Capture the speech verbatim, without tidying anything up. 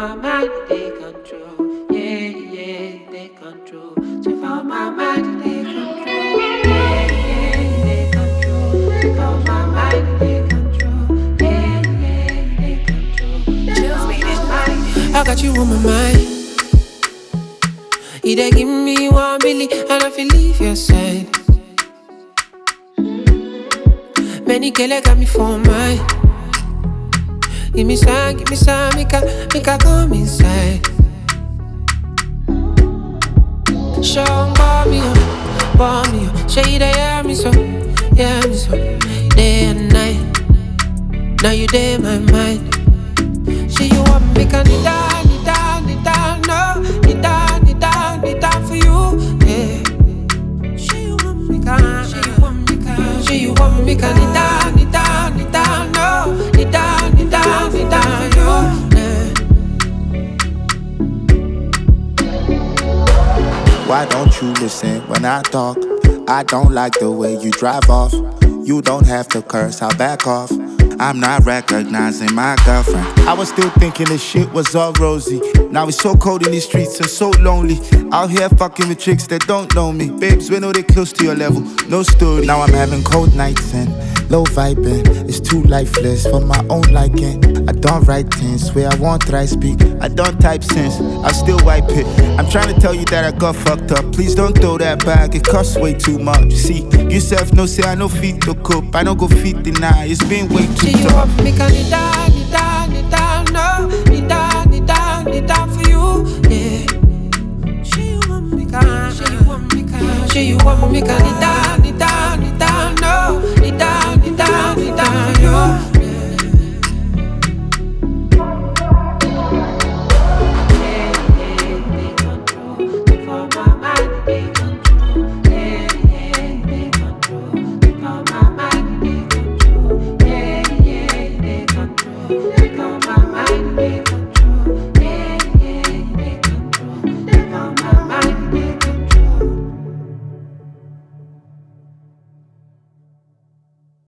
my mind, they control. Yeah, yeah, they control. So for my mind, they control. Yeah, yeah, they control. So for my mind, they control. Yeah, yeah, they control. Chills me this mind. I got you on my mind. You dey give me one billy and I feel leave your side. Many killer got me for mine. Give me some, give me some, make I, make I come inside. Show 'em call me up, call me up. Show you they hear me so, hear me so. Day and night, now you there in my mind. Say you want me, make I need down, need down, need down, no. Need down, need down, need down for you, yeah. Say you want me, can, say you want me, can. Say you want me, can, need down, need down, need down, no. Need down, need down, need down for you, yeah. Why don't you listen when I talk? I don't like the way you drive off. You don't have to curse, I'll back off. I'm not recognizing my girlfriend. I was still thinking this shit was all rosy. Now it's so cold in these streets and so lonely. Out here fucking with chicks that don't know me. Babes, we know they close to your level, no story. Now I'm having cold nights and low vibing. It's too lifeless for my own liking. I don't write things where I want I speak. I don't type sense, I still wipe it. I'm trying to tell you that I got fucked up. Please don't throw that back, it costs way too much. See, yourself no say I no feet to cope. I don't go feet deny, it's been way too you want me, can you